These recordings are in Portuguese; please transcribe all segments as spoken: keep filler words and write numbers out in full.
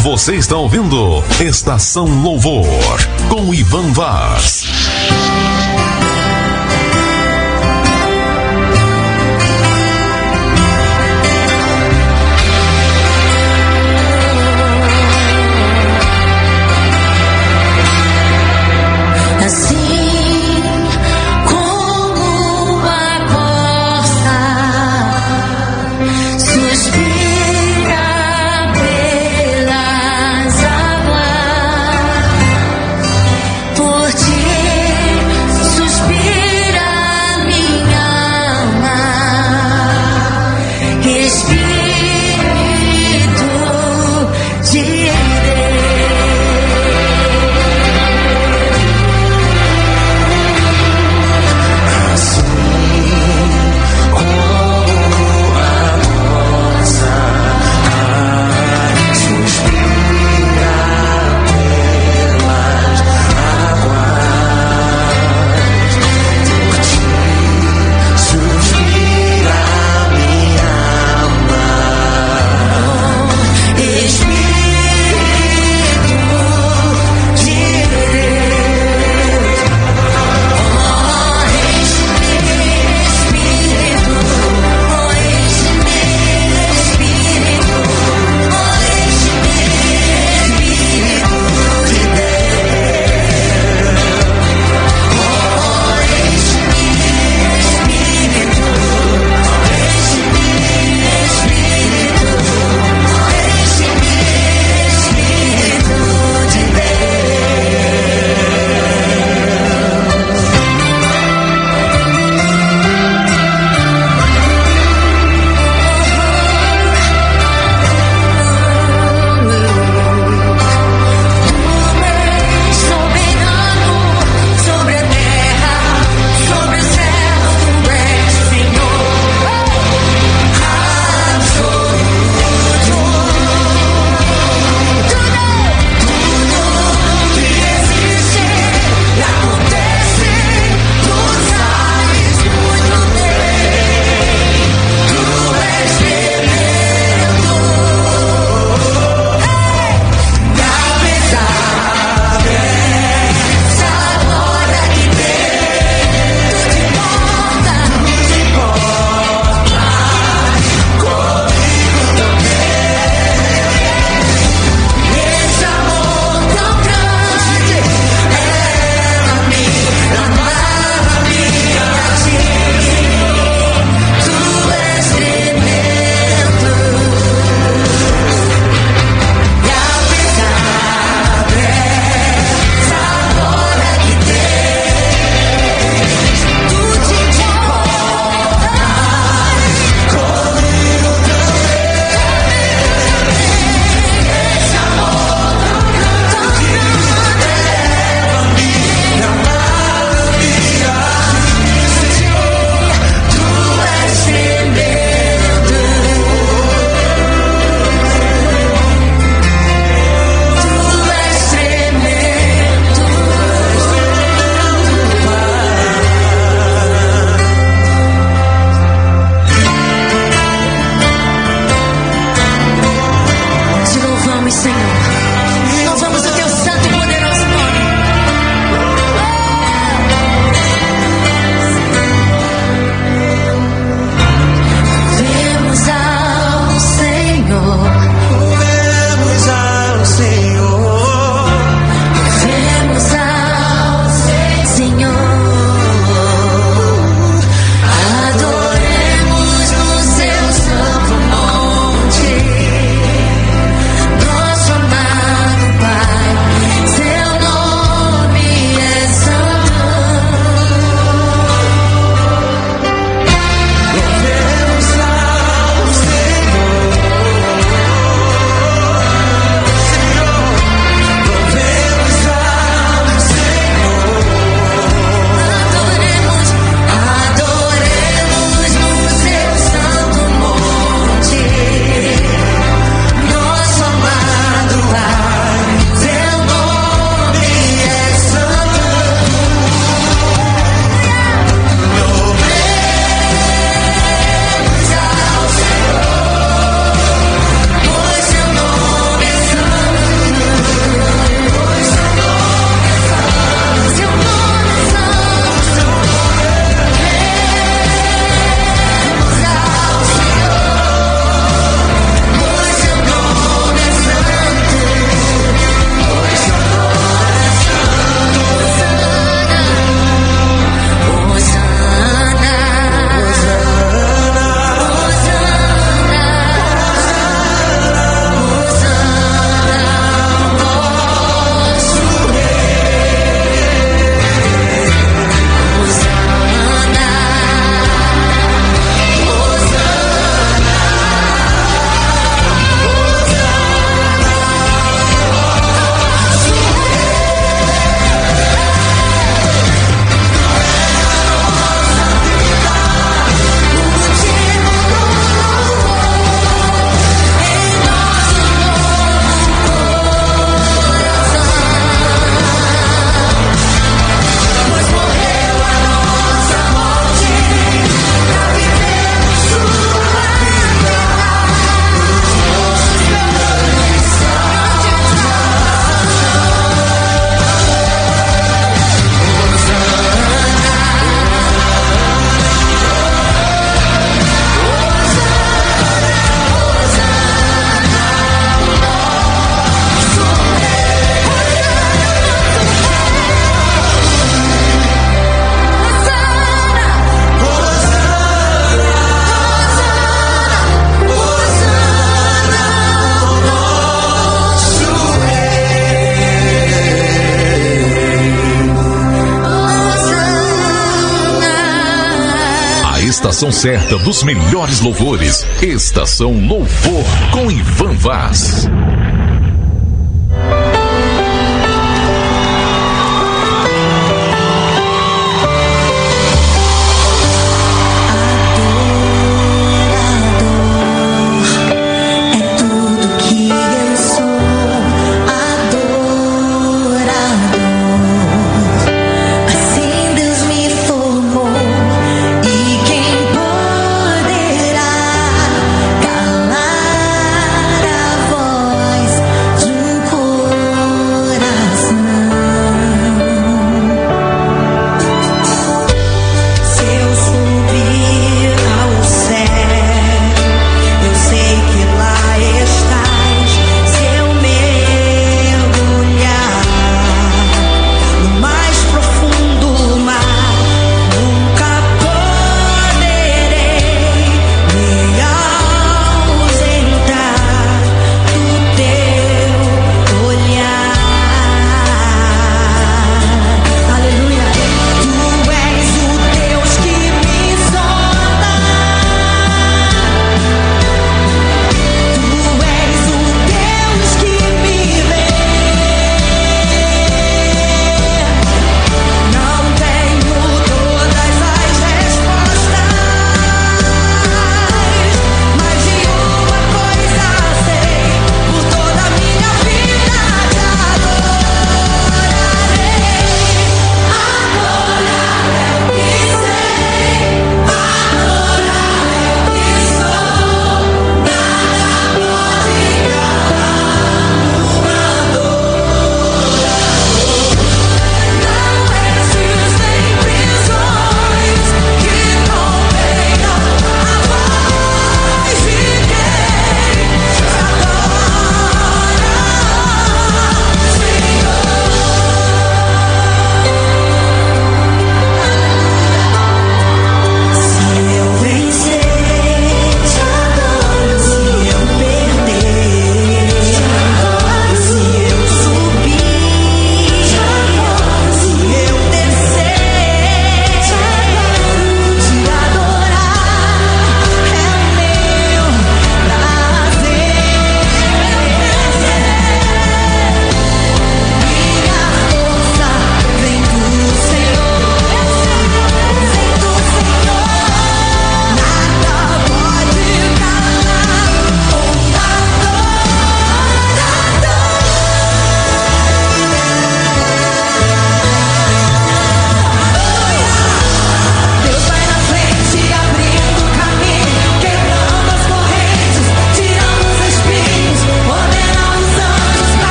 Você está ouvindo Estação Louvor com Ivan Vaz. Por ti estação certa dos melhores louvores. Estação Louvor com Ivan Vaz. Calar a voz de um coro.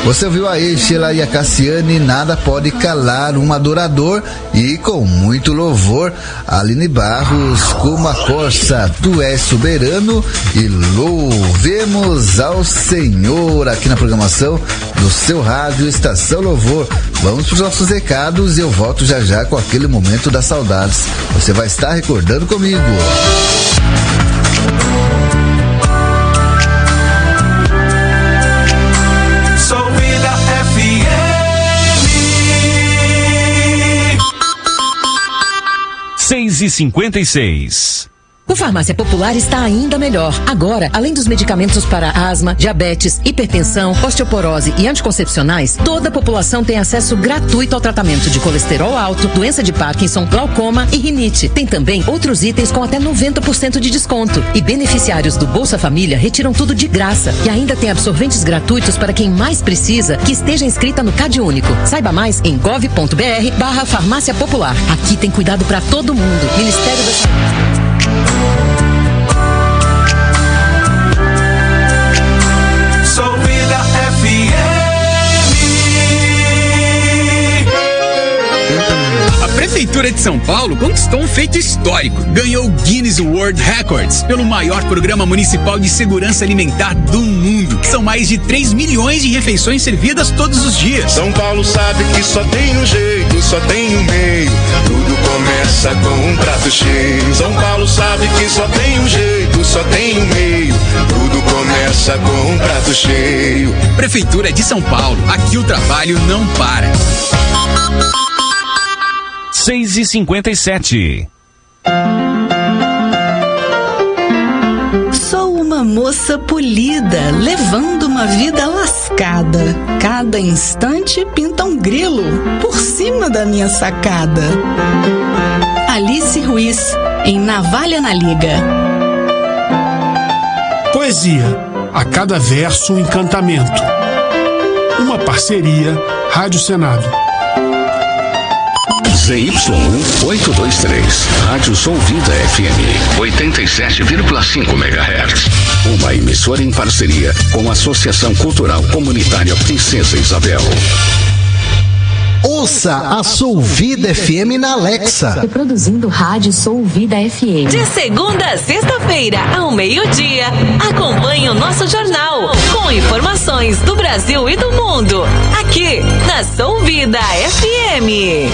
Você ouviu aí Sheila e a Cassiane, Nada Pode Calar, um adorador, e com muito louvor, Aline Barros, Como a Corça, Tu És Soberano, e louvemos ao Senhor aqui na programação do seu rádio Estação Louvor. Vamos para os nossos recados e eu volto já já com aquele momento das saudades. Você vai estar recordando comigo. seis e cinquenta e seis. O Farmácia Popular está ainda melhor. Agora, além dos medicamentos para asma, diabetes, hipertensão, osteoporose e anticoncepcionais, toda a população tem acesso gratuito ao tratamento de colesterol alto, doença de Parkinson, glaucoma e rinite. Tem também outros itens com até noventa por cento de desconto. E beneficiários do Bolsa Família retiram tudo de graça. E ainda tem absorventes gratuitos para quem mais precisa, que esteja inscrita no Cade Único. Saiba mais em gov.br barra Farmácia Popular. Aqui tem cuidado para todo mundo. Ministério da Saúde. A Prefeitura de São Paulo conquistou um feito histórico. Ganhou o Guinness World Records pelo maior programa municipal de segurança alimentar do mundo. São mais de três milhões de refeições servidas todos os dias. São Paulo sabe que só tem um jeito, só tem um meio. Tudo começa com um prato cheio. São Paulo sabe que só tem um jeito, só tem um meio. Tudo começa com um prato cheio. Prefeitura de São Paulo, aqui o trabalho não para. seis e cinquenta e sete. Sou uma moça polida, levando uma vida lascada. Cada instante pinta um grilo por cima da minha sacada. Alice Ruiz, em Navalha na Liga. Poesia, a cada verso um encantamento. Uma parceria Rádio Senado. Z Y um oito dois três, Rádio Sou Vida F M, oitenta e sete vírgula cinco megahertz. Uma emissora em parceria com a Associação Cultural Comunitária Princesa Isabel. Ouça a Sou Vida F M na Alexa. Reproduzindo Rádio Sou Vida F M. De segunda a sexta-feira, ao meio-dia, acompanhe o nosso jornal com informações do Brasil e do mundo, aqui na Sou Vida F M.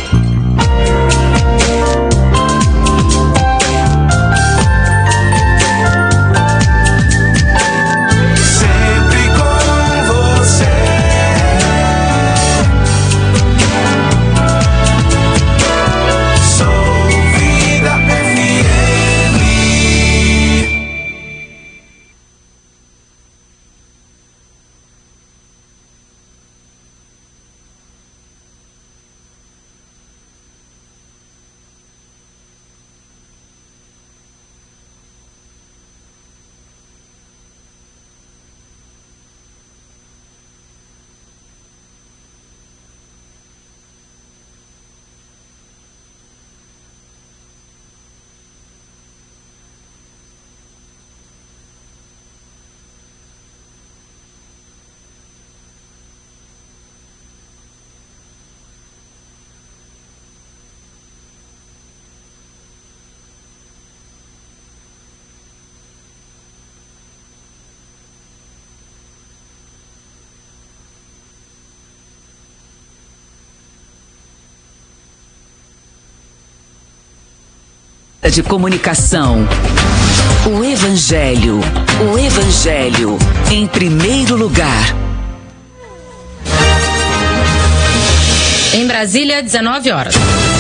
De comunicação. O Evangelho. O Evangelho em primeiro lugar. Em Brasília, dezenove horas.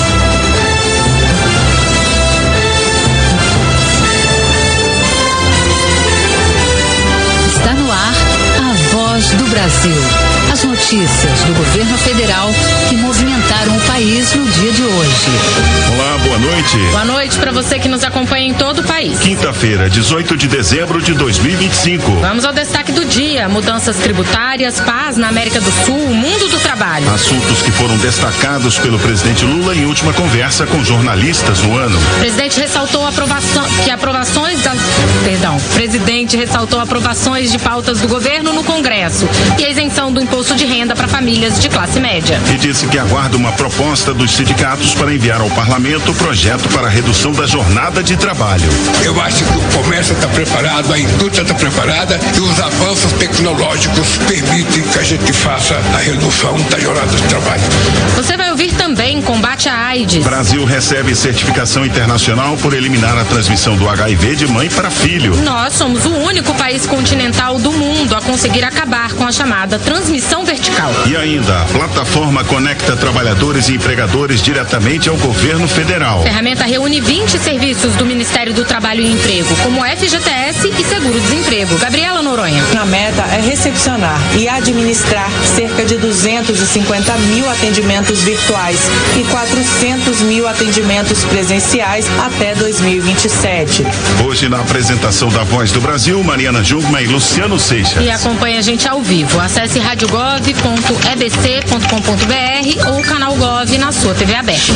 Está no ar a Voz do Brasil. As notícias do governo federal que movimentaram o país no dia de hoje. Olá, boa noite. Boa noite para você que nos acompanha em todo o país. Quinta-feira, dezoito de dezembro de dois mil e vinte e cinco. Vamos ao destaque do dia: mudanças tributárias, paz na América do Sul, o mundo do trabalho. Assuntos que foram destacados pelo presidente Lula em última conversa com jornalistas no ano. O presidente ressaltou a aprovação, que aprovações das perdão. O presidente ressaltou aprovações de pautas do governo no Congresso e a isenção do imposto de renda para famílias de classe média. E disse que aguarda uma proposta dos sindicatos para enviar ao parlamento o projeto para a redução da jornada de trabalho. Eu acho que o comércio está preparado, a indústria está preparada e os avanços tecnológicos permitem que a gente faça a redução da jornada de trabalho. Você vai ouvir também combate à AIDS. Brasil recebe certificação internacional por eliminar a transmissão do H I V de mãe para filho. Nós somos o único país continental do mundo a conseguir acabar com a chamada transmissão vertical. E ainda, a plataforma conecta trabalhadores e empregadores diretamente ao governo federal. A ferramenta reúne vinte serviços do Ministério do Trabalho e Emprego, como F G T S e Seguro-Desemprego. Gabriela Noronha. A meta é recepcionar e administrar cerca de duzentos e cinquenta mil atendimentos virtuais e quatrocentos mil atendimentos presenciais até dois mil e vinte e sete. Hoje, na apresentação da Voz do Brasil, Mariana Jungmann e Luciano Seixas. E acompanha a gente ao vivo. Acesse rádio gov ponto e b c ponto com ponto b r ou o canal Gov na sua T V aberta.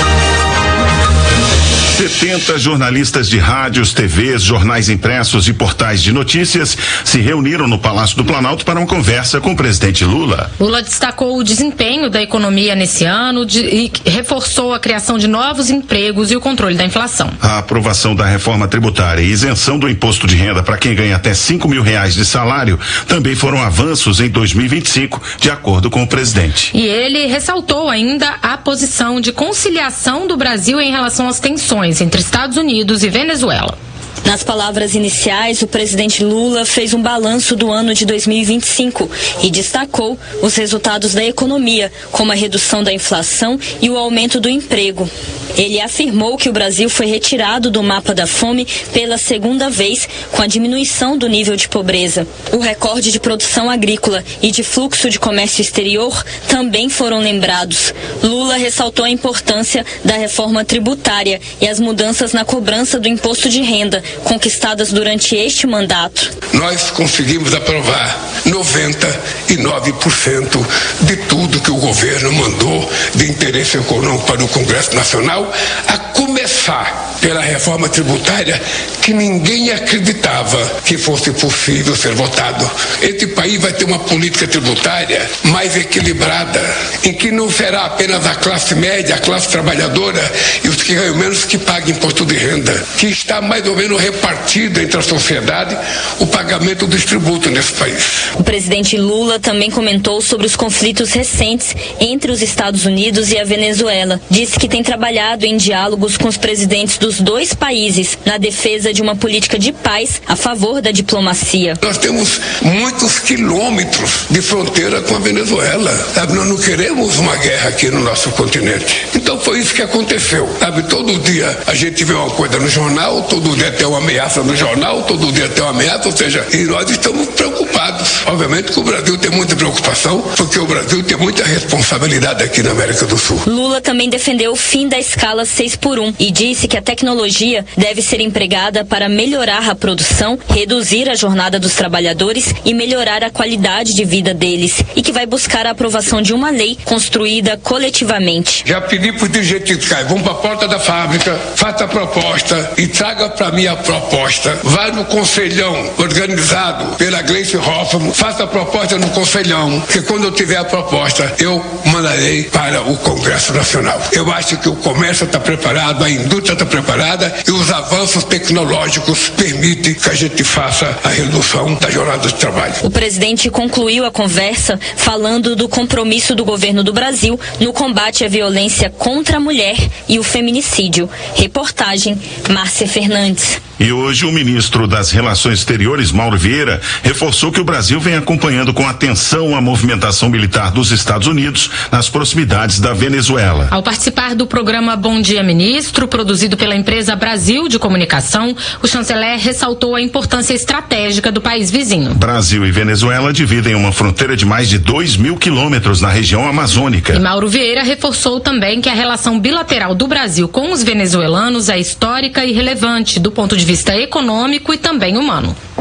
setenta jornalistas de rádios, T Vs, jornais impressos e portais de notícias se reuniram no Palácio do Planalto para uma conversa com o presidente Lula. Lula destacou o desempenho da economia nesse ano de, e reforçou a criação de novos empregos e o controle da inflação. A aprovação da reforma tributária e isenção do imposto de renda para quem ganha até cinco mil reais de salário também foram avanços em dois mil e vinte e cinco, de acordo com o presidente. E ele ressaltou ainda a posição de conciliação do Brasil em relação às tensões entre Estados Unidos e Venezuela. Nas palavras iniciais, o presidente Lula fez um balanço do ano de dois mil e vinte e cinco e destacou os resultados da economia, como a redução da inflação e o aumento do emprego. Ele afirmou que o Brasil foi retirado do mapa da fome pela segunda vez, com a diminuição do nível de pobreza. O recorde de produção agrícola e de fluxo de comércio exterior também foram lembrados. Lula ressaltou a importância da reforma tributária e as mudanças na cobrança do imposto de renda, conquistadas durante este mandato. Nós conseguimos aprovar noventa e nove por cento de tudo que o governo mandou de interesse econômico para o Congresso Nacional, a começar pela reforma tributária que ninguém acreditava que fosse possível ser votado. Este país vai ter uma política tributária mais equilibrada, em que não será apenas a classe média, a classe trabalhadora e os que ganham menos que paguem imposto de renda, que está mais ou menos repartido entre a sociedade o pagamento dos tributos nesse país. O presidente Lula também comentou sobre os conflitos recentes entre os Estados Unidos e a Venezuela. Disse que tem trabalhado em diálogos com os presidentes dos dois países na defesa de uma política de paz a favor da diplomacia. Nós temos muitos quilômetros de fronteira com a Venezuela, sabe? Nós não queremos uma guerra aqui no nosso continente. Então foi isso que aconteceu, sabe? Todo dia a gente vê uma coisa no jornal, todo dia tem uma ameaça no jornal, todo dia tem uma ameaça, ou seja, e nós estamos preocupados. Obviamente que o Brasil tem muita preocupação, porque o Brasil tem muita responsabilidade aqui na América do Sul. Lula também defendeu o fim da escala seis por um e disse que a tecnologia deve ser empregada para melhorar a produção, reduzir a jornada dos trabalhadores e melhorar a qualidade de vida deles, e que vai buscar a aprovação de uma lei construída coletivamente. Já pedi para os dirigentes fiscais, vão para a porta da fábrica, faça a proposta e traga para mim a proposta. Vai no conselhão organizado pela Gleice Hoffmann, faça a proposta no conselhão, que quando eu tiver a proposta, eu mandarei para o Congresso Nacional. Eu acho que o comércio está preparado, a indústria está preparada e os avanços tecnológicos permitem que a gente faça a redução da jornada de trabalho. O presidente concluiu a conversa falando do compromisso do governo do Brasil no combate à violência contra a mulher e o feminicídio. Reportagem Márcia Fernandes. E hoje o ministro das Relações Exteriores, Mauro Vieira, reforçou que o Brasil vem acompanhando com atenção a movimentação militar dos Estados Unidos nas proximidades da Venezuela. Ao participar do programa Bom Dia Ministro, produzido pela empresa Brasil de Comunicação, o chanceler ressaltou a importância estratégica do país vizinho. Brasil e Venezuela dividem uma fronteira de mais de dois mil quilômetros na região amazônica. E Mauro Vieira reforçou também que a relação bilateral do Brasil com os venezuelanos é histórica e relevante do ponto de vista econômico e também humano.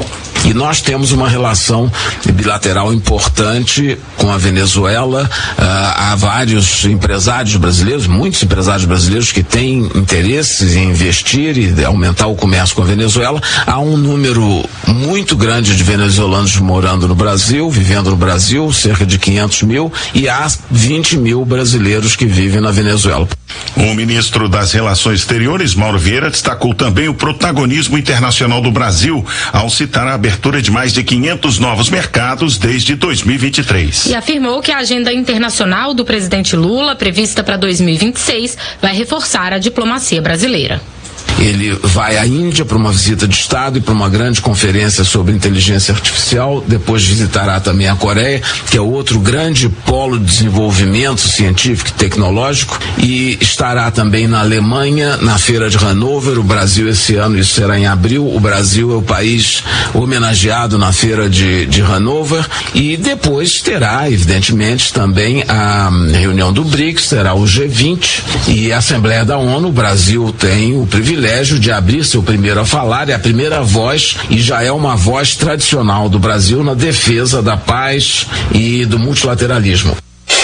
E nós temos uma relação bilateral importante com a Venezuela. Ah, há vários empresários brasileiros, muitos empresários brasileiros que têm interesses em investir e aumentar o comércio com a Venezuela. Há um número muito grande de venezuelanos morando no Brasil, vivendo no Brasil, cerca de quinhentos mil, e há vinte mil brasileiros que vivem na Venezuela. O ministro das Relações Exteriores, Mauro Vieira, destacou também o protagonismo internacional do Brasil ao citar a abertura de mais de quinhentos novos mercados desde dois mil e vinte e três. E afirmou que a agenda internacional do presidente Lula, prevista para dois mil e vinte e seis, vai reforçar a diplomacia brasileira. Ele vai à Índia para uma visita de Estado e para uma grande conferência sobre inteligência artificial. Depois visitará também a Coreia, que é outro grande polo de desenvolvimento científico e tecnológico, e estará também na Alemanha, na Feira de Hannover. O Brasil, esse ano, isso será em abril. O Brasil é o país homenageado na Feira de, de Hannover. E depois terá, evidentemente, também a reunião do BRICS, terá o G vinte e a Assembleia da ONU. O Brasil tem o privilégio de abrir seu primeiro a falar, é a primeira voz e já é uma voz tradicional do Brasil na defesa da paz e do multilateralismo.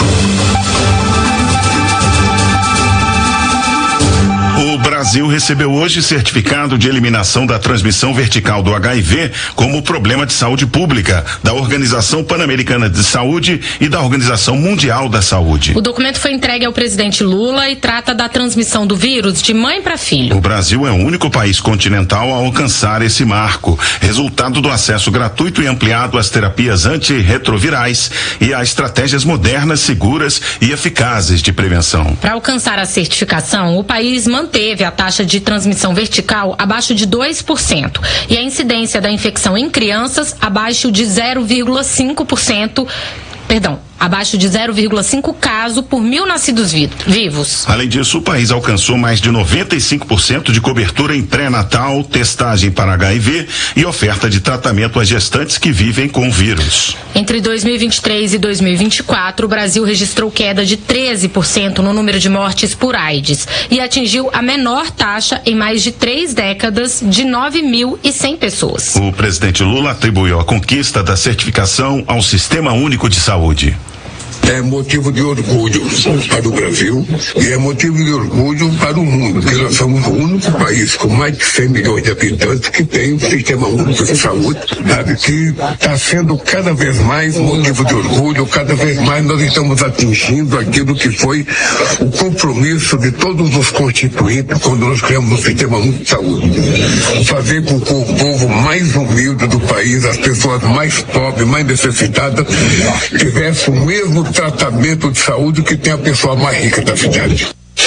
O Brasil recebeu hoje certificado de eliminação da transmissão vertical do H I V como problema de saúde pública da Organização Pan-Americana de Saúde e da Organização Mundial da Saúde. O documento foi entregue ao presidente Lula e trata da transmissão do vírus de mãe para filho. O Brasil é o único país continental a alcançar esse marco, resultado do acesso gratuito e ampliado às terapias antirretrovirais e a estratégias modernas, seguras e eficazes de prevenção. Para alcançar a certificação, o país manteve a taxa de transmissão vertical abaixo de dois por cento e a incidência da infecção em crianças abaixo de zero vírgula cinco por cento. Perdão, abaixo de zero vírgula cinco casos por mil nascidos vi- vivos. Além disso, o país alcançou mais de noventa e cinco por cento de cobertura em pré-natal, testagem para H I V e oferta de tratamento a gestantes que vivem com o vírus. Entre dois mil e vinte e três e dois mil e vinte e quatro, o Brasil registrou queda de treze por cento no número de mortes por AIDS e atingiu a menor taxa em mais de três décadas, de nove mil e cem pessoas. O presidente Lula atribuiu a conquista da certificação ao Sistema Único de Saúde. É motivo de orgulho para o Brasil e é motivo de orgulho para o mundo, porque nós somos o único país com mais de cem milhões de habitantes que tem um sistema único de saúde, sabe, que está sendo cada vez mais motivo de orgulho, cada vez mais nós estamos atingindo aquilo que foi o compromisso de todos os constituintes quando nós criamos o sistema único de saúde. Fazer com que o povo mais humilde do país, as pessoas mais pobres, mais necessitadas, tivessem o mesmo tratamento de saúde que tem a pessoa mais rica da cidade.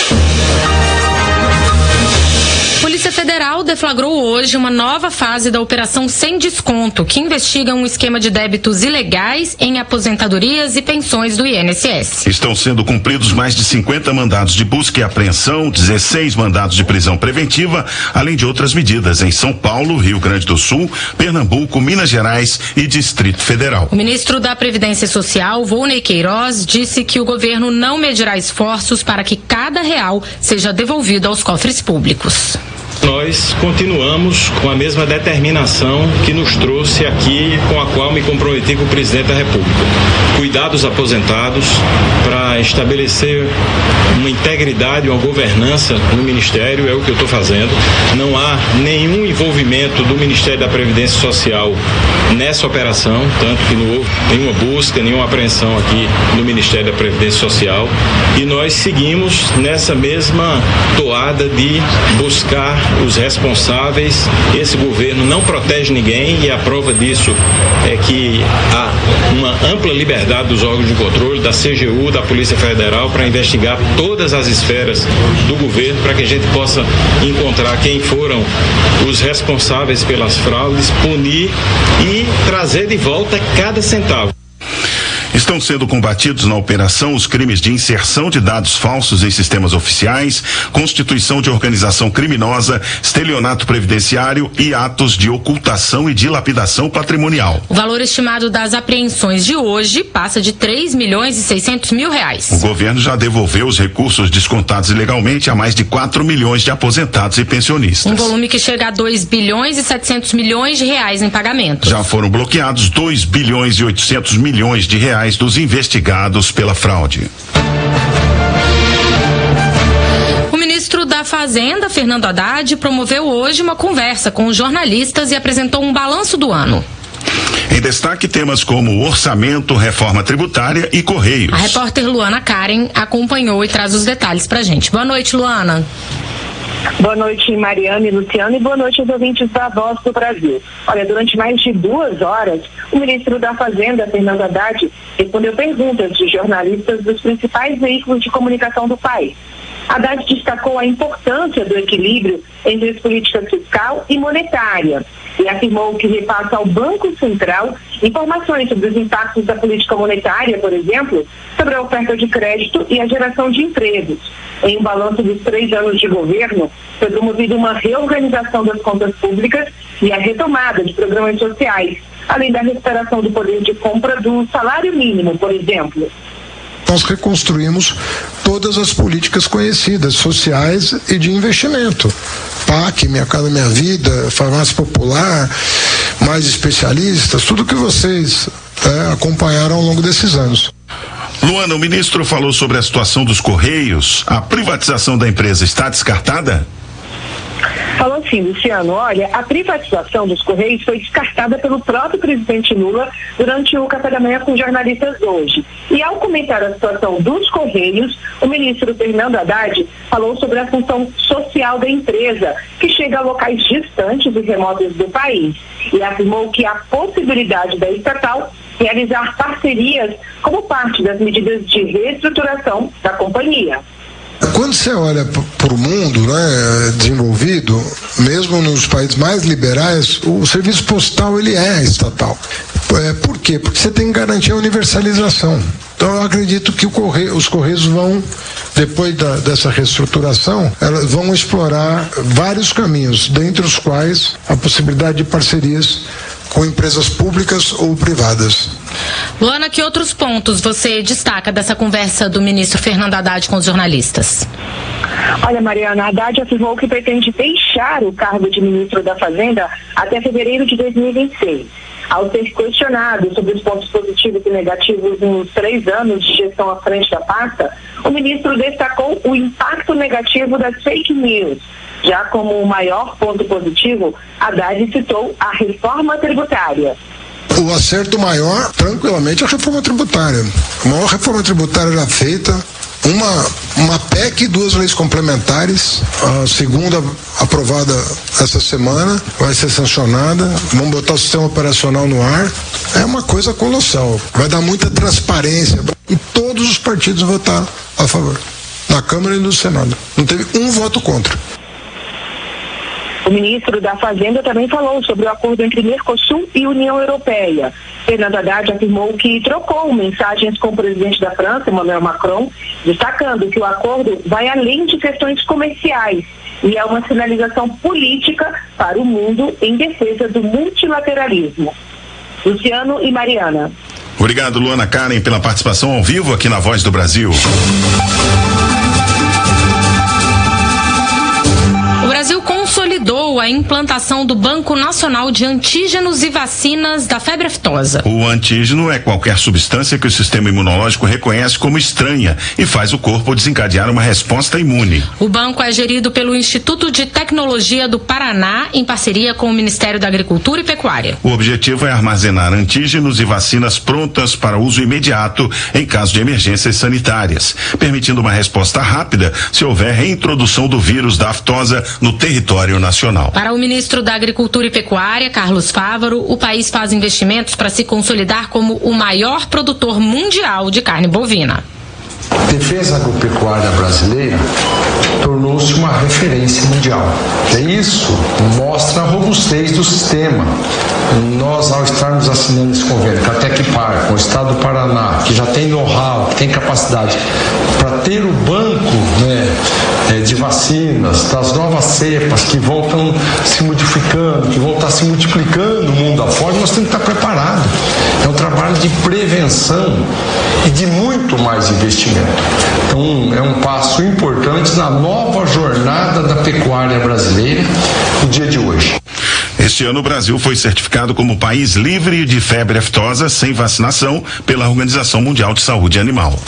Polícia Federal deflagrou hoje uma nova fase da Operação Sem Desconto, que investiga um esquema de débitos ilegais em aposentadorias e pensões do I N S S. Estão sendo cumpridos mais de cinquenta mandados de busca e apreensão, dezesseis mandados de prisão preventiva, além de outras medidas em São Paulo, Rio Grande do Sul, Pernambuco, Minas Gerais e Distrito Federal. O ministro da Previdência Social, Volney Queiroz, disse que o governo não medirá esforços para que cada real seja devolvido aos cofres públicos. Nós continuamos com a mesma determinação que nos trouxe aqui, com a qual me comprometi com o presidente da República. Cuidar dos aposentados para estabelecer uma integridade, uma governança no Ministério, é o que eu estou fazendo. Não há nenhum envolvimento do Ministério da Previdência Social nessa operação, tanto que não houve nenhuma busca, nenhuma apreensão aqui no Ministério da Previdência Social. E nós seguimos nessa mesma toada de buscar os responsáveis. Esse governo não protege ninguém e a prova disso é que há uma ampla liberdade dos órgãos de controle, da C G U, da Polícia Federal, para investigar todas as esferas do governo, para que a gente possa encontrar quem foram os responsáveis pelas fraudes, punir e trazer de volta cada centavo. Estão sendo combatidos na operação os crimes de inserção de dados falsos em sistemas oficiais, constituição de organização criminosa, estelionato previdenciário e atos de ocultação e dilapidação patrimonial. O valor estimado das apreensões de hoje passa de três milhões e seiscentos mil reais. O governo já devolveu os recursos descontados ilegalmente a mais de quatro milhões de aposentados e pensionistas. Um volume que chega a dois bilhões e setecentos milhões de reais em pagamentos. Já foram bloqueados dois bilhões e oitocentos milhões de reais dos investigados pela fraude. O ministro da Fazenda, Fernando Haddad, promoveu hoje uma conversa com os jornalistas e apresentou um balanço do ano. Em destaque, temas como orçamento, reforma tributária e Correios. A repórter Luana Karen acompanhou e traz os detalhes pra gente. Boa noite, Luana. Boa noite, Mariana e Luciano, e boa noite aos ouvintes da Voz do Brasil. Olha, durante mais de duas horas, o ministro da Fazenda, Fernando Haddad, respondeu perguntas de jornalistas dos principais veículos de comunicação do país. Haddad destacou a importância do equilíbrio entre as políticas fiscal e monetária e afirmou que repassa ao Banco Central informações sobre os impactos da política monetária, por exemplo, sobre a oferta de crédito e a geração de empregos. Em um balanço dos três anos de governo, foi promovida uma reorganização das contas públicas e a retomada de programas sociais, além da recuperação do poder de compra do salário mínimo, por exemplo. Nós reconstruímos todas as políticas conhecidas, sociais e de investimento. P A C, Minha Casa Minha Vida, Farmácia Popular, mais especialistas, tudo que vocês é, acompanharam ao longo desses anos. Luana, o ministro falou sobre a situação dos Correios. A privatização da empresa está descartada? Falou assim, Luciano, olha, a privatização dos Correios foi descartada pelo próprio presidente Lula durante o café da manhã com jornalistas hoje. E ao comentar a situação dos Correios, o ministro Fernando Haddad falou sobre a função social da empresa, que chega a locais distantes e remotos do país, e afirmou que há possibilidade da estatal realizar parcerias como parte das medidas de reestruturação da companhia. Quando você olha para o mundo, né, desenvolvido, mesmo nos países mais liberais, o serviço postal ele é estatal. É, por quê? Porque você tem que garantir a universalização. Então eu acredito que o Correio, os Correios vão, depois da, dessa reestruturação, elas vão explorar vários caminhos, dentre os quais a possibilidade de parcerias com empresas públicas ou privadas. Luana, que outros pontos você destaca dessa conversa do ministro Fernando Haddad com os jornalistas? Olha, Mariana, Haddad afirmou que pretende deixar o cargo de ministro da Fazenda até fevereiro de dois mil e vinte e seis. Ao ser questionado sobre os pontos positivos e negativos nos três anos de gestão à frente da pasta, o ministro destacou o impacto negativo das fake news. Já como o maior ponto positivo, Haddad citou a reforma tributária. O acerto maior, tranquilamente, é a reforma tributária. A maior reforma tributária já feita, uma, uma P E C e duas leis complementares, a segunda aprovada essa semana, vai ser sancionada, vamos botar o sistema operacional no ar, é uma coisa colossal, vai dar muita transparência e todos os partidos votaram a favor, na Câmara e no Senado, não teve um voto contra. O ministro da Fazenda também falou sobre o acordo entre Mercosul e União Europeia. Fernando Haddad afirmou que trocou mensagens com o presidente da França, Emmanuel Macron, destacando que o acordo vai além de questões comerciais e é uma sinalização política para o mundo em defesa do multilateralismo. Luciano e Mariana. Obrigado, Luana Karen, pela participação ao vivo aqui na Voz do Brasil. O Brasil consolidou a implantação do Banco Nacional de Antígenos e Vacinas da Febre Aftosa. O antígeno é qualquer substância que o sistema imunológico reconhece como estranha e faz o corpo desencadear uma resposta imune. O banco é gerido pelo Instituto de Tecnologia do Paraná, em parceria com o Ministério da Agricultura e Pecuária. O objetivo é armazenar antígenos e vacinas prontas para uso imediato em caso de emergências sanitárias, permitindo uma resposta rápida se houver reintrodução do vírus da aftosa no território nacional. Para o ministro da Agricultura e Pecuária, Carlos Fávaro, o país faz investimentos para se consolidar como o maior produtor mundial de carne bovina. A defesa agropecuária brasileira tornou tornou-se uma referência mundial. E isso mostra a robustez do sistema. Nós, ao estarmos assinando esse convênio com a Tecpar, com o Estado do Paraná, que já tem know-how, que tem capacidade para ter o banco, né, de vacinas, das novas cepas que vão estar se modificando, que vão estar se multiplicando no mundo afora, nós temos que estar preparados. É um trabalho de prevenção e de muito mais investimento. Então, é um passo importante na nova jornada da pecuária brasileira no dia de hoje. Este ano o Brasil foi certificado como país livre de febre aftosa sem vacinação pela Organização Mundial de Saúde Animal.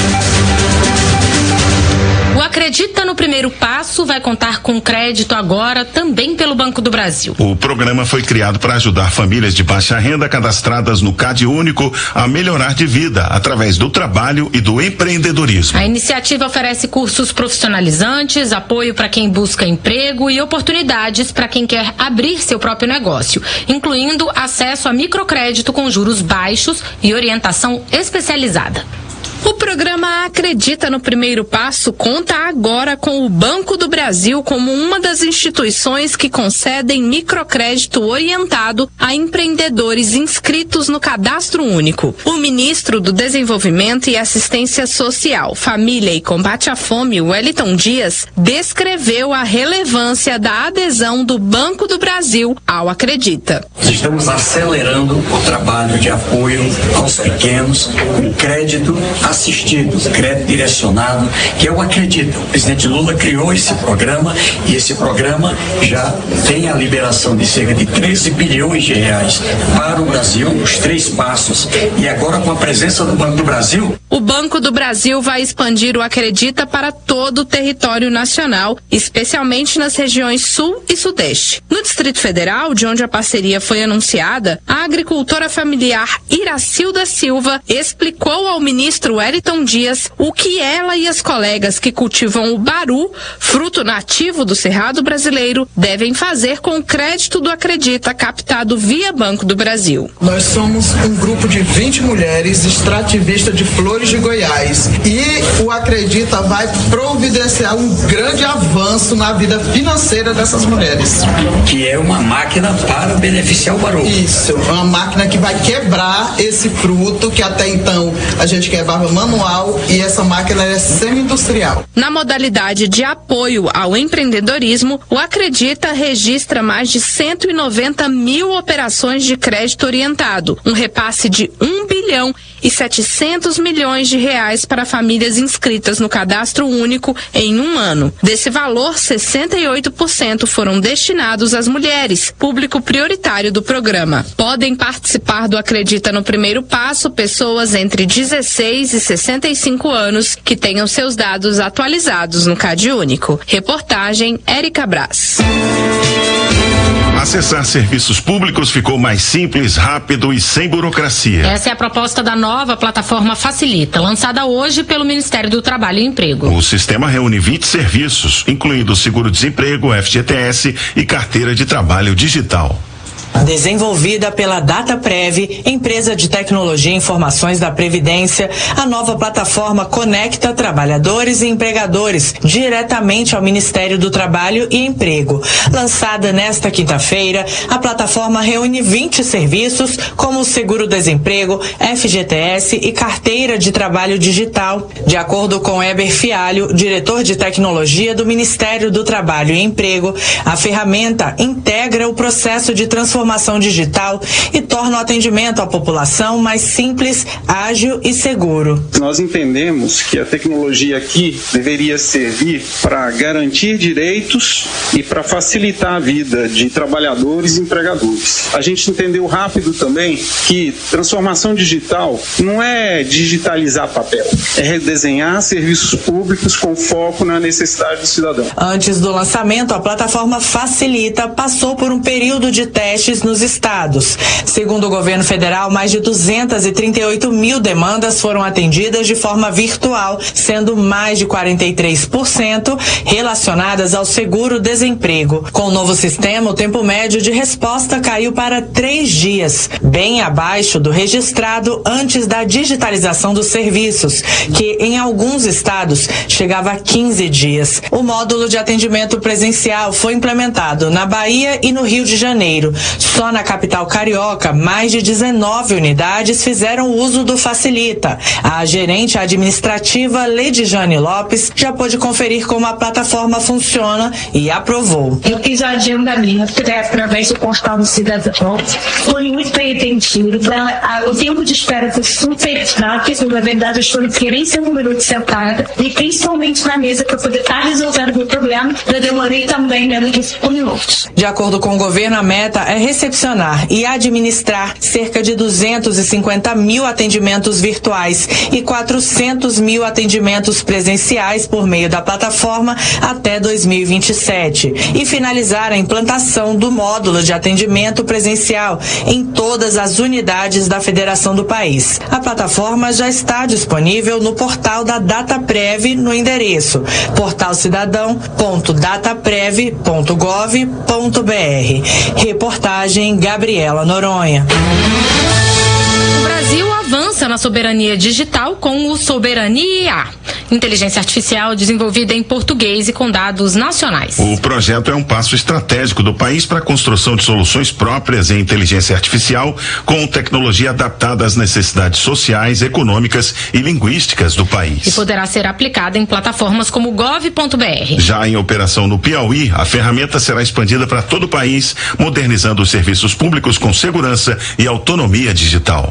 O Acredita no Primeiro Passo vai contar com crédito agora também pelo Banco do Brasil. O programa foi criado para ajudar famílias de baixa renda cadastradas no Cade Único a melhorar de vida através do trabalho e do empreendedorismo. A iniciativa oferece cursos profissionalizantes, apoio para quem busca emprego e oportunidades para quem quer abrir seu próprio negócio, incluindo acesso a microcrédito com juros baixos e orientação especializada. O programa Acredita no Primeiro Passo conta agora com o Banco do Brasil como uma das instituições que concedem microcrédito orientado a empreendedores inscritos no Cadastro Único. O ministro do Desenvolvimento e Assistência Social, Família e Combate à Fome, Wellington Dias, descreveu a relevância da adesão do Banco do Brasil ao Acredita. Estamos acelerando o trabalho de apoio aos pequenos com crédito assistido, crédito direcionado, que é o Acredita. O presidente Lula criou esse programa e esse programa já tem a liberação de cerca de treze bilhões de reais para o Brasil, os três passos, e agora com a presença do Banco do Brasil. O Banco do Brasil vai expandir o Acredita para todo o território nacional, especialmente nas regiões Sul e Sudeste. No Distrito Federal, de onde a parceria foi anunciada, a agricultora familiar Iracilda Silva explicou ao ministro Wellington Dias o que ela e as colegas que cultivam o baru, fruto nativo do Cerrado brasileiro, devem fazer com o crédito do Acredita captado via Banco do Brasil. Nós somos um grupo de vinte mulheres extrativistas de Flores de Goiás e o Acredita vai providenciar um grande avanço na vida financeira dessas mulheres. Que é uma máquina para beneficiar o baru. Isso, uma máquina que vai quebrar esse fruto que até então a gente quebrava manual e essa máquina é semi-industrial. Na modalidade de apoio ao empreendedorismo, o Acredita registra mais de cento e noventa mil operações de crédito orientado, um repasse de um bilhão e setecentos milhões de reais para famílias inscritas no Cadastro Único em um ano. Desse valor, sessenta e oito por cento foram destinados às mulheres, público prioritário do programa. Podem participar do Acredita no Primeiro Passo pessoas entre dezesseis e sessenta e cinco anos que tenham seus dados atualizados no Cade Único. Reportagem Érica Brás. Acessar serviços públicos ficou mais simples, rápido e sem burocracia. Essa é a proposta da nova plataforma Facilita, lançada hoje pelo Ministério do Trabalho e Emprego. O sistema reúne vinte serviços, incluindo seguro-desemprego, F G T S e carteira de trabalho digital. Desenvolvida pela DataPrev, empresa de tecnologia e informações da Previdência, a nova plataforma conecta trabalhadores e empregadores diretamente ao Ministério do Trabalho e Emprego. Lançada nesta quinta-feira, a plataforma reúne vinte serviços, como o seguro-desemprego, F G T S e carteira de trabalho digital. De acordo com Eber Fialho, diretor de tecnologia do Ministério do Trabalho e Emprego, a ferramenta integra o processo de transformação digital e torna o atendimento à população mais simples, ágil e seguro. Nós entendemos que a tecnologia aqui deveria servir para garantir direitos e para facilitar a vida de trabalhadores e empregadores. A gente entendeu rápido também que transformação digital não é digitalizar papel, é redesenhar serviços públicos com foco na necessidade do cidadão. Antes do lançamento, a plataforma Facilita passou por um período de testes unidades nos estados. Segundo o governo federal, mais de duzentas e trinta e oito mil demandas foram atendidas de forma virtual, sendo mais de quarenta e três por cento relacionadas ao seguro-desemprego. Com o novo sistema, o tempo médio de resposta caiu para três dias, bem abaixo do registrado antes da digitalização dos serviços, que em alguns estados chegava a quinze dias. O módulo de atendimento presencial foi implementado na Bahia e no Rio de Janeiro. Só na capital carioca, mais de dezenove unidades fizeram uso do Facilita. A gerente administrativa Ledijane Lopes já pôde conferir como a plataforma funciona e aprovou. Eu fiz a agenda minha através do portal do cidadão. Foi muito bem atendido. O tempo de espera foi super rápido. Na verdade, eu estou em um minuto sentada e principalmente na mesa para poder estar resolvendo o meu problema. Eu demorei também menos de cinco minutos. De acordo com o governo, a meta é recepcionar e administrar cerca de duzentos e cinquenta mil atendimentos virtuais e quatrocentos mil atendimentos presenciais por meio da plataforma até dois mil e vinte e sete e finalizar a implantação do módulo de atendimento presencial em todas as unidades da federação do país. A plataforma já está disponível no portal da Dataprev no endereço portal cidadão ponto dataprev ponto gov ponto br. Reportagem Gabriela Noronha. O Brasil avança na soberania digital com o Soberania, inteligência artificial desenvolvida em português e com dados nacionais. O projeto é um passo estratégico do país para a construção de soluções próprias em inteligência artificial com tecnologia adaptada às necessidades sociais, econômicas e linguísticas do país. E poderá ser aplicada em plataformas como gov ponto br. Já em operação no Piauí, a ferramenta será expandida para todo o país, modernizando os serviços públicos com segurança e autonomia digital.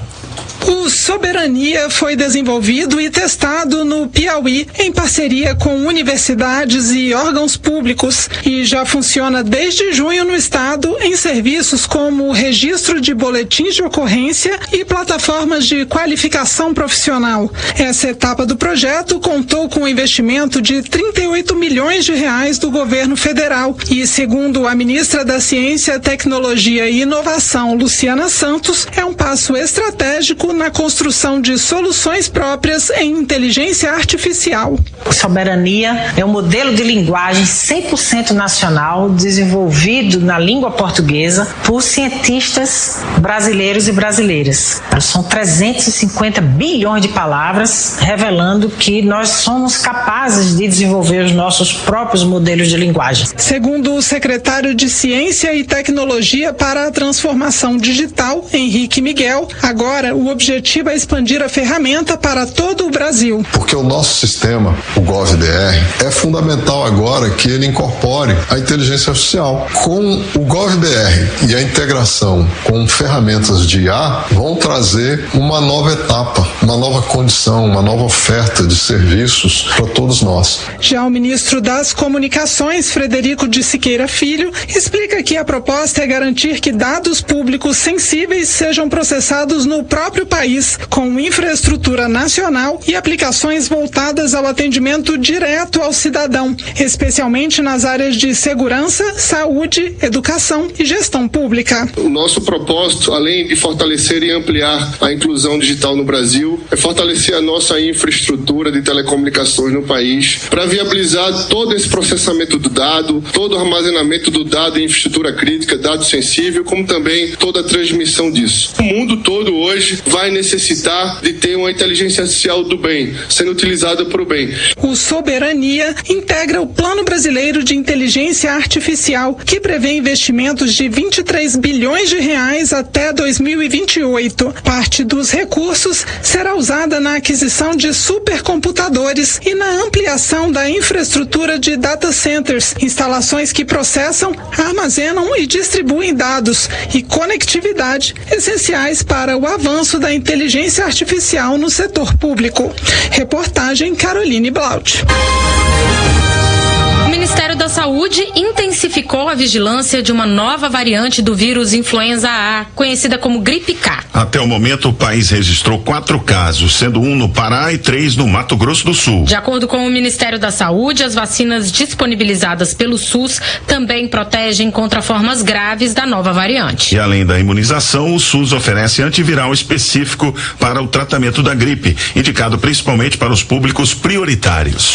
O Soberania foi desenvolvido e testado no Piauí em parceria com universidades e órgãos públicos e já funciona desde junho no estado em serviços como registro de boletins de ocorrência e plataformas de qualificação profissional. Essa etapa do projeto contou com um investimento de trinta e oito milhões de reais do governo federal e, segundo a ministra da Ciência, Tecnologia e Inovação, Luciana Santos, é um passo estratégico na construção de soluções próprias em inteligência artificial. Soberania é um modelo de linguagem cem por cento nacional desenvolvido na língua portuguesa por cientistas brasileiros e brasileiras. São trezentos e cinquenta bilhões de palavras, revelando que nós somos capazes de desenvolver os nossos próprios modelos de linguagem. Segundo o secretário de Ciência e Tecnologia para a Transformação Digital, Henrique Miguel, agora o objetivo é expandir a ferramenta para todo o Brasil. Porque o nosso sistema, o GovBR, é fundamental agora que ele incorpore a inteligência artificial. Com o GovBR e a integração com ferramentas de I A, vão trazer uma nova etapa, uma nova condição, uma nova oferta de serviços para todos nós. Já o ministro das Comunicações, Frederico de Siqueira Filho, explica que a proposta é garantir que dados públicos sensíveis sejam processados no próprio país, com infraestrutura nacional e aplicações voltadas ao atendimento direto ao cidadão, especialmente nas áreas de segurança, saúde, educação e gestão pública. O nosso propósito, além de fortalecer e ampliar a inclusão digital no Brasil, é fortalecer a nossa infraestrutura de telecomunicações no país para viabilizar todo esse processamento do dado, todo o armazenamento do dado em infraestrutura crítica, dado sensível, como também toda a transmissão disso. O mundo todo hoje vai necessitar de ter uma inteligência artificial do bem, sendo utilizada para o bem. O Soberania integra o Plano Brasileiro de Inteligência Artificial, que prevê investimentos de vinte e três bilhões de reais até dois mil e vinte e oito. Parte dos recursos será usada na aquisição de supercomputadores e na ampliação da infraestrutura de data centers, instalações que processam, armazenam e distribuem dados e conectividade essenciais para o avanço da inteligência artificial no setor público. Reportagem Caroline Blaut. O Ministério da Saúde intensificou a vigilância de uma nova variante do vírus influenza A, conhecida como gripe K. Até o momento, o país registrou quatro casos, sendo um no Pará e três no Mato Grosso do Sul. De acordo com o Ministério da Saúde, as vacinas disponibilizadas pelo SUS também protegem contra formas graves da nova variante. E além da imunização, o SUS oferece antiviral específico para o tratamento da gripe, indicado principalmente para os públicos prioritários.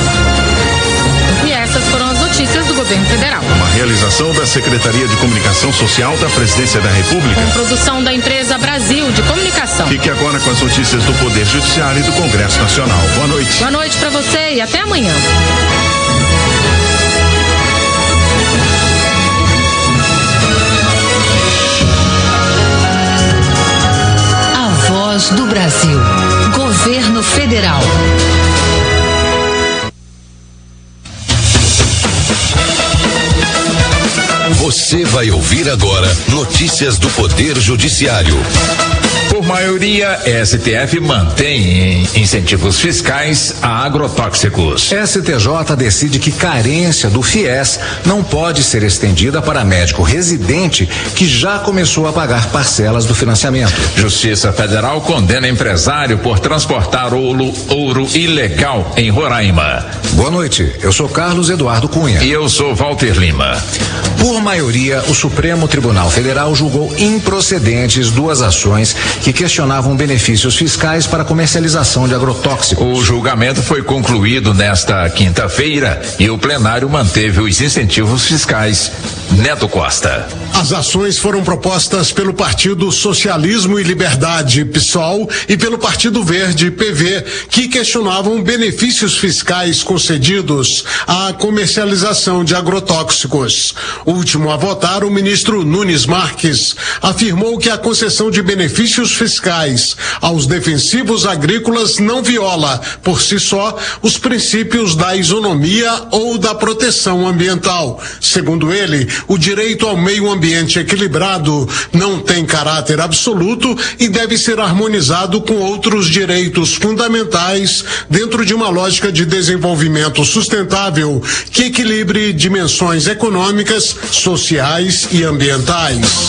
E essas foram as notícias do governo federal. Uma realização da Secretaria de Comunicação Social da Presidência da República. Com produção da empresa Brasil de Comunicação. Fique agora com as notícias do Poder Judiciário e do Congresso Nacional. Boa noite. Boa noite para você e até amanhã. A Voz do Brasil. Governo Federal. Você vai ouvir agora notícias do Poder Judiciário. Por maioria, S T F mantém incentivos fiscais a agrotóxicos. S T J decide que carência do FIES não pode ser estendida para médico residente que já começou a pagar parcelas do financiamento. Justiça Federal condena empresário por transportar ouro, ouro ilegal em Roraima. Boa noite, eu sou Carlos Eduardo Cunha. E eu sou Walter Lima. Por maioria, o Supremo Tribunal Federal julgou improcedentes duas ações que questionavam benefícios fiscais para comercialização de agrotóxicos. O julgamento foi concluído nesta quinta-feira e o plenário manteve os incentivos fiscais. Neto Costa. As ações foram propostas pelo Partido Socialismo e Liberdade, PSOL, e pelo Partido Verde, P V, que questionavam benefícios fiscais concedidos à comercialização de agrotóxicos. O último a votar, o ministro Nunes Marques, afirmou que a concessão de benefícios fiscais aos defensivos agrícolas não viola, por si só, os princípios da isonomia ou da proteção ambiental. Segundo ele, o direito ao meio ambiente equilibrado não tem caráter absoluto e deve ser harmonizado com outros direitos fundamentais dentro de uma lógica de desenvolvimento sustentável que equilibre dimensões econômicas, sociais e ambientais.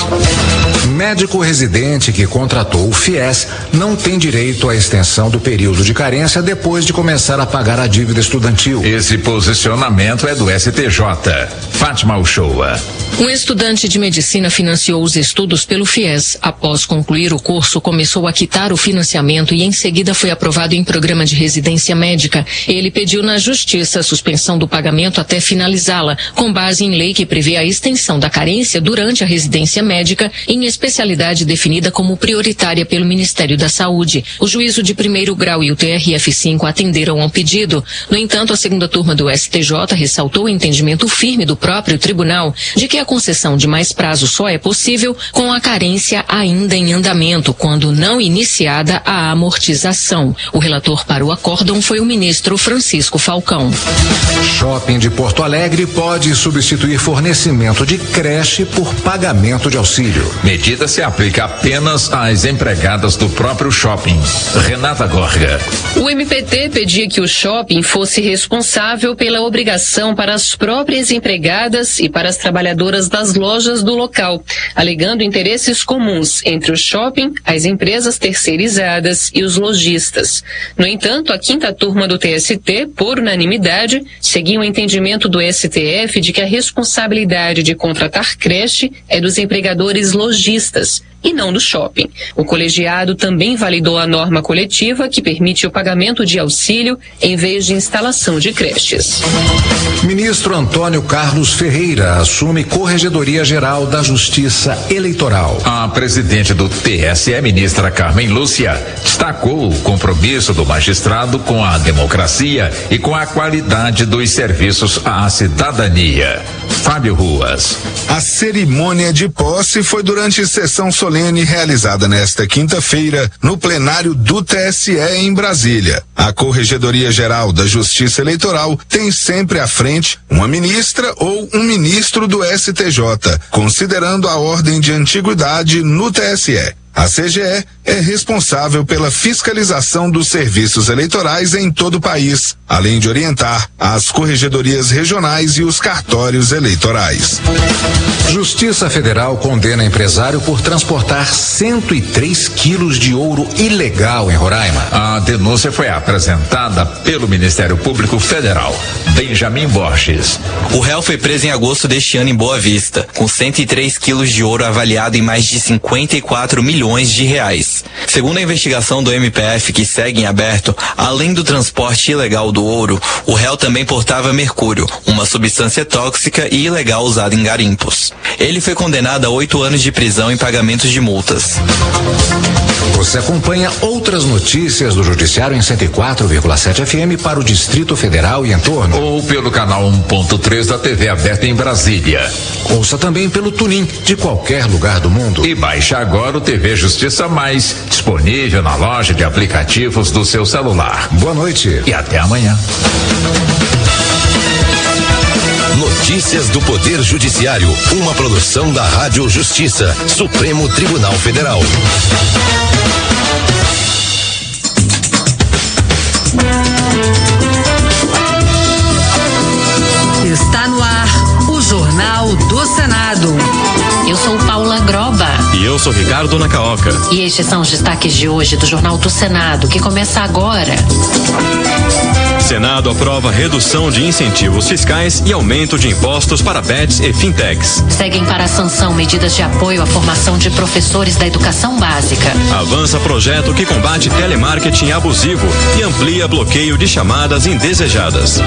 Médico residente que contratou o FIES não tem direito à extensão do período de carência depois de começar a pagar a dívida estudantil. Esse posicionamento é do S T J. Fátima Uchoa. Um estudante de medicina financiou os estudos pelo FIES. Após concluir o curso, começou a quitar o financiamento e em seguida foi aprovado em programa de residência médica. Ele pediu na justiça a suspensão do pagamento até finalizá-la, com base em lei que prevê a extensão da carência durante a residência médica em especialidade definida como prioritária pelo Ministério da Saúde. O juízo de primeiro grau e o T R F cinco atenderam ao pedido. No entanto, a segunda turma do S T J ressaltou o entendimento firme do próprio tribunal de que a concessão de mais prazo só é possível com a carência ainda em andamento, quando não iniciada a amortização. O relator para o acórdão foi o ministro Francisco Falcão. Shopping de Porto Alegre pode substituir fornecimento de creche por pagamento de auxílio. Medida se aplica apenas às empregadas do próprio shopping. Renata Gorga. O M P T pedia que o shopping fosse responsável pela obrigação para as próprias empregadas e para as trabalhadoras das lojas do local, alegando interesses comuns entre o shopping, as empresas terceirizadas e os lojistas. No entanto, a quinta turma do T S T, por unanimidade, seguiu o entendimento do S T F de que a responsabilidade de contratar creche é dos empregadores lojistas e não do shopping. O colegiado também validou a norma coletiva que permite o pagamento de auxílio em vez de instalação de creches. Ministro Antônio Carlos Ferreira assume Corregedoria Geral da Justiça Eleitoral. A presidente do T S E, ministra Carmen Lúcia, destacou o compromisso do magistrado com a democracia e com a qualidade dos serviços à cidadania. Fábio Ruas. A cerimônia de posse foi durante sessão solene realizada nesta quinta-feira no plenário do T S E em Brasília. A Corregedoria Geral da Justiça Eleitoral tem sempre à frente uma ministra ou um ministro do S T J, considerando a ordem de antiguidade no T S E. A C G E é responsável pela fiscalização dos serviços eleitorais em todo o país, além de orientar as corregedorias regionais e os cartórios eleitorais. Justiça Federal condena empresário por transportar cento e três quilos de ouro ilegal em Roraima. A denúncia foi apresentada pelo Ministério Público Federal. Benjamin Borges. O réu foi preso em agosto deste ano em Boa Vista, com cento e três quilos de ouro avaliado em mais de cinquenta e quatro milhões de reais. Segundo a investigação do M P F, que segue em aberto, além do transporte ilegal do ouro, o réu também portava mercúrio, uma substância tóxica e ilegal usada em garimpos. Ele foi condenado a oito anos de prisão e pagamentos de multas. Você acompanha outras notícias do Judiciário em cento e quatro vírgula sete F M para o Distrito Federal e entorno. Ou pelo canal um ponto três da T V aberta em Brasília. Ouça também pelo TuneIn de qualquer lugar do mundo. E baixe agora o T V Justiça Mais, disponível na loja de aplicativos do seu celular. Boa noite e até amanhã. Notícias do Poder Judiciário, uma produção da Rádio Justiça, Supremo Tribunal Federal. Está no ar o Jornal do Senado. Eu sou Paula Groba. E eu sou Ricardo Nacaoca. E estes são os destaques de hoje do Jornal do Senado, que começa agora. Senado aprova redução de incentivos fiscais e aumento de impostos para bets e fintechs. Seguem para a sanção medidas de apoio à formação de professores da educação básica. Avança projeto que combate telemarketing abusivo e amplia bloqueio de chamadas indesejadas.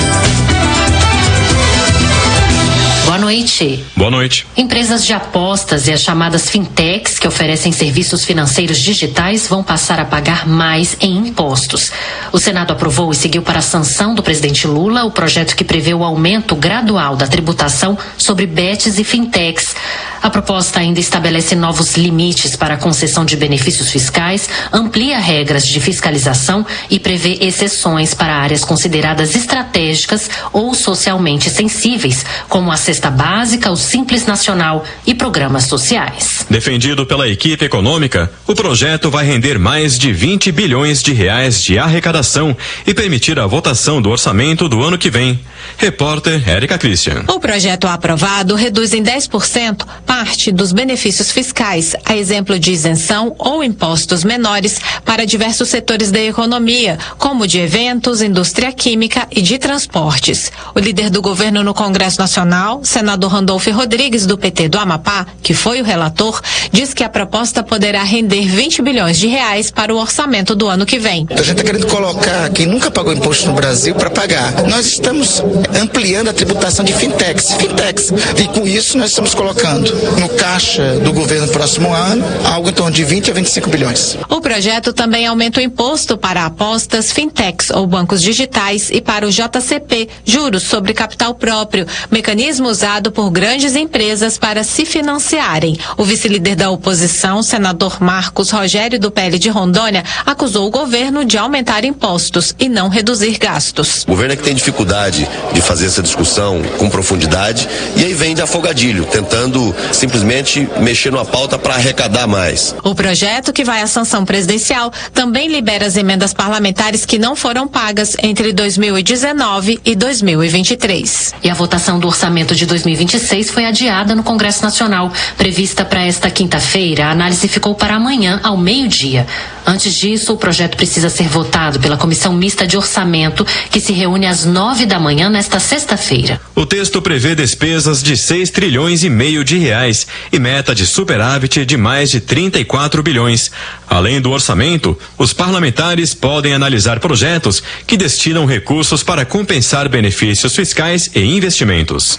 Boa noite. Boa noite. Empresas de apostas e as chamadas fintechs que oferecem serviços financeiros digitais vão passar a pagar mais em impostos. O Senado aprovou e seguiu para a sanção do presidente Lula o projeto que prevê o aumento gradual da tributação sobre bets e fintechs. A proposta ainda estabelece novos limites para a concessão de benefícios fiscais, amplia regras de fiscalização e prevê exceções para áreas consideradas estratégicas ou socialmente sensíveis, como a cesta básica, o Simples Nacional e programas sociais. Defendido pela equipe econômica, o projeto vai render mais de vinte bilhões de reais de arrecadação e permitir a votação do orçamento do ano que vem. Repórter Érica Christian. O projeto aprovado reduz em dez por cento parte dos benefícios fiscais, a exemplo de isenção ou impostos menores para diversos setores da economia, como de eventos, indústria química e de transportes. O líder do governo no Congresso Nacional, senador Randolfo Rodrigues, do P T do Amapá, que foi o relator, diz que a proposta poderá render vinte bilhões de reais para o orçamento do ano que vem. A gente está querendo colocar quem nunca pagou imposto no Brasil para pagar. Nós estamos ampliando a tributação de fintechs, fintechs, e com isso nós estamos colocando no caixa do governo no próximo ano algo em torno de vinte a vinte e cinco bilhões. O projeto também aumenta o imposto para apostas, fintechs ou bancos digitais e para o J C P, juros sobre capital próprio, mecanismo usado por grandes empresas para se financiarem. O vice-líder da oposição, senador Marcos Rogério, do P L de Rondônia, acusou o governo de aumentar impostos e não reduzir gastos. O governo é que tem dificuldade de fazer essa discussão com profundidade e aí vem de afogadilho, tentando simplesmente mexer numa pauta para arrecadar mais. O projeto, que vai à sanção presidencial, também libera as emendas parlamentares que não foram pagas entre dois mil e dezenove e dois mil e vinte e três. E a votação do orçamento de dois mil e vinte e seis foi adiada no Congresso Nacional. Prevista para esta quinta-feira, a análise ficou para amanhã, ao meio-dia. Antes disso, o projeto precisa ser votado pela Comissão Mista de Orçamento, que se reúne às nove da manhã nesta sexta-feira. O texto prevê despesas de seis trilhões e meio de reais e meta de superávit de mais de trinta e quatro bilhões. Além do orçamento, os parlamentares podem analisar projetos que destinam recursos para compensar benefícios fiscais e investimentos.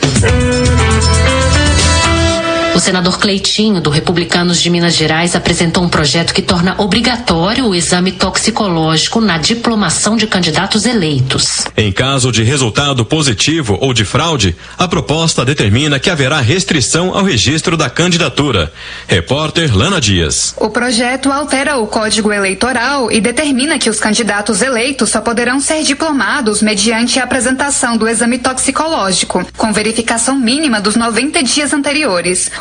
O senador Cleitinho, do Republicanos de Minas Gerais, apresentou um projeto que torna obrigatório o exame toxicológico na diplomação de candidatos eleitos. Em caso de resultado positivo ou de fraude, a proposta determina que haverá restrição ao registro da candidatura. Repórter Lana Dias. O projeto altera o Código Eleitoral e determina que os candidatos eleitos só poderão ser diplomados mediante a apresentação do exame toxicológico, com verificação mínima dos noventa dias anteriores.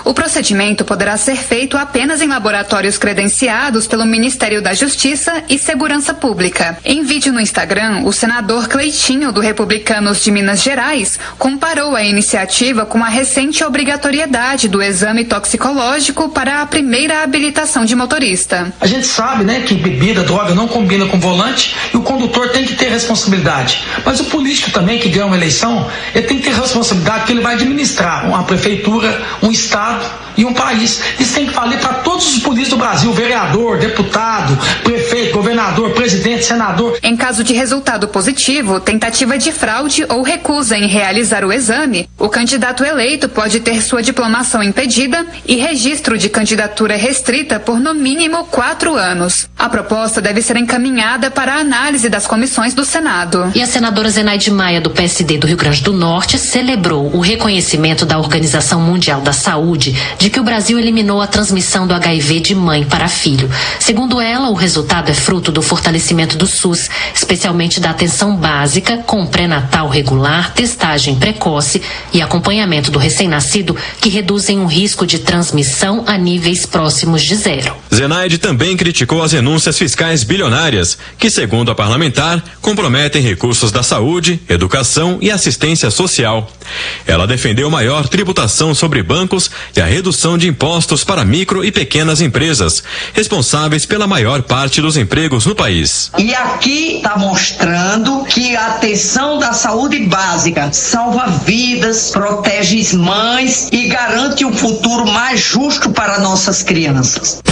O procedimento poderá ser feito apenas em laboratórios credenciados pelo Ministério da Justiça e Segurança Pública. Em vídeo no Instagram, o senador Cleitinho, do Republicanos de Minas Gerais, comparou a iniciativa com a recente obrigatoriedade do exame toxicológico para a primeira habilitação de motorista. A gente sabe, né, que bebida, droga não combina com volante e o condutor tem que ter responsabilidade. Mas o político também, que ganha uma eleição, ele tem que ter responsabilidade porque ele vai administrar uma prefeitura, um estado e um país. Isso tem que valer para todos os políticos do Brasil, vereador, deputado, prefeito, governador, presidente, senador. Em caso de resultado positivo, tentativa de fraude ou recusa em realizar o exame, o candidato eleito pode ter sua diplomação impedida e registro de candidatura restrita por no mínimo quatro anos. A proposta deve ser encaminhada para a análise das comissões do Senado. E a senadora Zenaide Maia, do P S D do Rio Grande do Norte, celebrou o reconhecimento da Organização Mundial da Saúde de que o Brasil eliminou a transmissão do H I V de mãe para filho. Segundo ela, o resultado é fruto do fortalecimento do SUS, especialmente da atenção básica, com pré-natal regular, testagem precoce e acompanhamento do recém-nascido, que reduzem o risco de transmissão a níveis próximos de zero. Zenaide também criticou as renúncias fiscais bilionárias, que, segundo a parlamentar, comprometem recursos da saúde, educação e assistência social. Ela defendeu maior tributação sobre bancos e a redução de impostos para micro e pequenas empresas, responsáveis pela maior parte dos empregos no país. E aqui está mostrando que a atenção da saúde básica salva vidas, protege mães e garante um futuro mais justo para nossas crianças.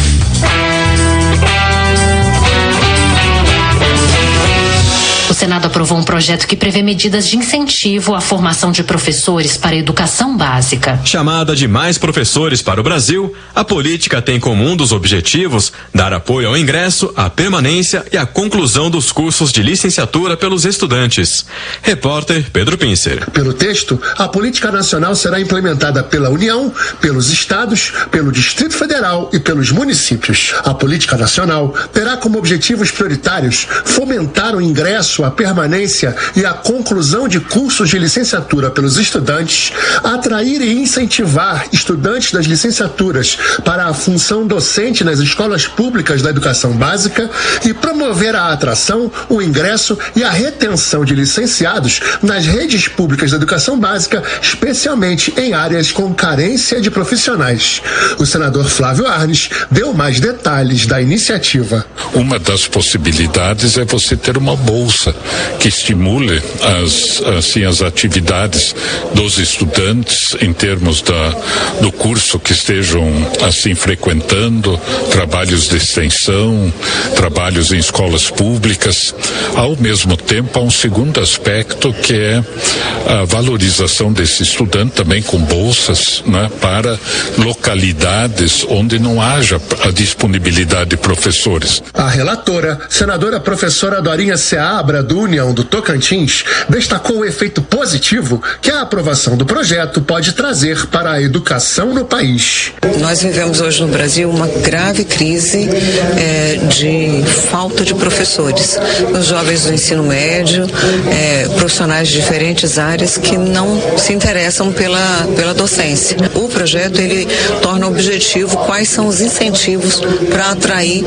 O Senado aprovou um projeto que prevê medidas de incentivo à formação de professores para a educação básica. Chamada de Mais Professores para o Brasil, a política tem como um dos objetivos dar apoio ao ingresso, à permanência e à conclusão dos cursos de licenciatura pelos estudantes. Repórter Pedro Pincer. Pelo texto, a política nacional será implementada pela União, pelos estados, pelo Distrito Federal e pelos municípios. A política nacional terá como objetivos prioritários fomentar o ingresso, a permanência e a conclusão de cursos de licenciatura pelos estudantes, atrair e incentivar estudantes das licenciaturas para a função docente nas escolas públicas da educação básica e promover a atração, o ingresso e a retenção de licenciados nas redes públicas da educação básica, especialmente em áreas com carência de profissionais. O senador Flávio Arnes deu mais detalhes da iniciativa. Uma das possibilidades é você ter uma bolsa que estimule as, assim, as atividades dos estudantes em termos da, do curso que estejam assim frequentando, trabalhos de extensão, trabalhos em escolas públicas. Ao mesmo tempo, há um segundo aspecto que é a valorização desse estudante também com bolsas, né, para localidades onde não haja a disponibilidade de professores. A relatora, senadora professora Dorinha Seabra, do União do Tocantins, destacou o efeito positivo que a aprovação do projeto pode trazer para a educação no país. Nós vivemos hoje no Brasil uma grave crise é, de falta de professores. Os jovens do ensino médio, é, profissionais de diferentes áreas que não se interessam pela, pela docência. O projeto, ele torna objetivo quais são os incentivos para atrair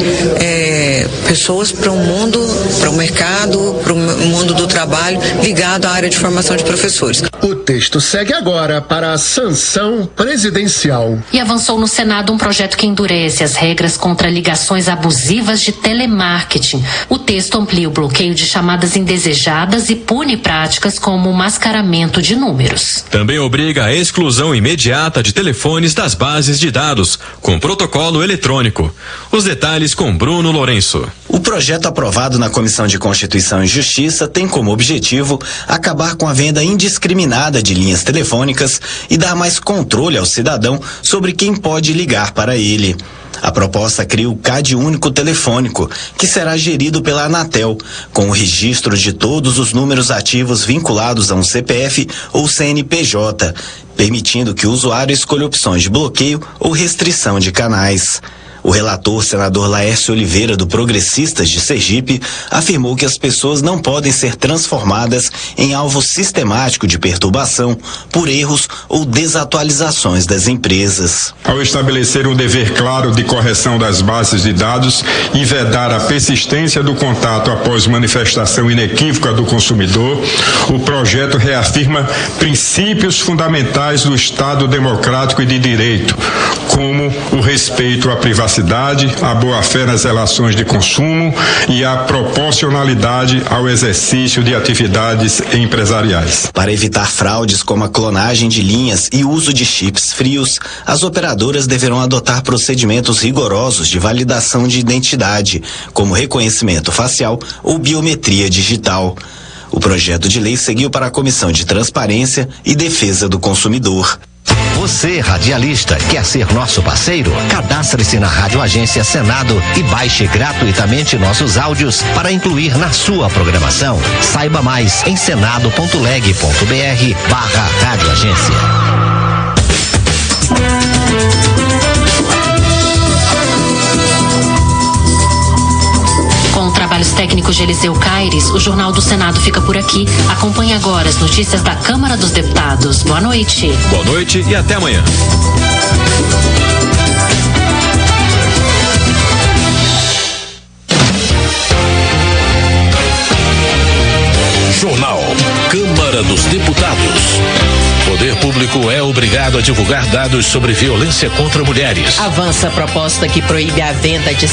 é, pessoas para o mundo, para o mercado, para o mundo do trabalho ligado à área de formação de professores. O texto segue agora para a sanção presidencial. E avançou no Senado um projeto que endurece as regras contra ligações abusivas de telemarketing. O texto amplia o bloqueio de chamadas indesejadas e pune práticas como o mascaramento de números. Também obriga a exclusão imediata de telefones das bases de dados, com protocolo eletrônico. Os detalhes com Bruno Lourenço. O projeto aprovado na Comissão de Constituição e Justiça tem como objetivo acabar com a venda indiscriminada de linhas telefônicas e dar mais controle ao cidadão sobre quem pode ligar para ele. A proposta cria o C A D único telefônico, que será gerido pela Anatel, com o registro de todos os números ativos vinculados a um C P F ou C N P J, permitindo que o usuário escolha opções de bloqueio ou restrição de canais. O relator, senador Laércio Oliveira, do Progressistas de Sergipe, afirmou que as pessoas não podem ser transformadas em alvo sistemático de perturbação por erros ou desatualizações das empresas. Ao estabelecer um dever claro de correção das bases de dados e vedar a persistência do contato após manifestação inequívoca do consumidor, o projeto reafirma princípios fundamentais do Estado democrático e de direito, como o respeito à privacidade, a boa-fé nas relações de consumo e a proporcionalidade ao exercício de atividades empresariais. Para evitar fraudes como a clonagem de linhas e uso de chips frios, as operadoras deverão adotar procedimentos rigorosos de validação de identidade, como reconhecimento facial ou biometria digital. O projeto de lei seguiu para a Comissão de Transparência e Defesa do Consumidor. Você, radialista, quer ser nosso parceiro? Cadastre-se na Rádio Agência Senado e baixe gratuitamente nossos áudios para incluir na sua programação. Saiba mais em senado.leg.br barra Rádio Agência. Com trabalhos técnicos de Eliseu Caires, o Jornal do Senado fica por aqui. Acompanhe agora as notícias da Câmara dos Deputados. Boa noite. Boa noite e até amanhã. Jornal Câmara dos Deputados. Poder Público é obrigado a divulgar dados sobre violência contra mulheres. Avança a proposta que proíbe a venda de